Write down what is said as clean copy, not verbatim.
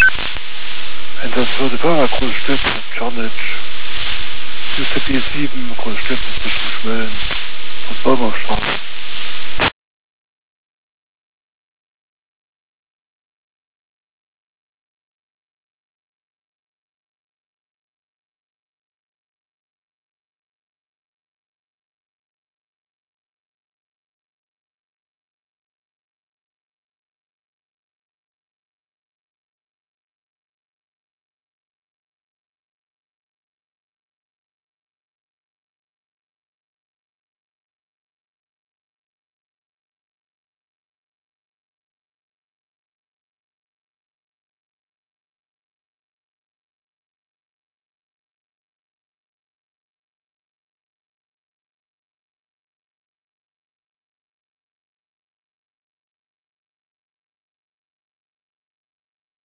Einsatzwürde Fahrer, Großstädt, Czarnitsch, USP 7, Großstädt, Richtung Schmölln, Baumaufstraße.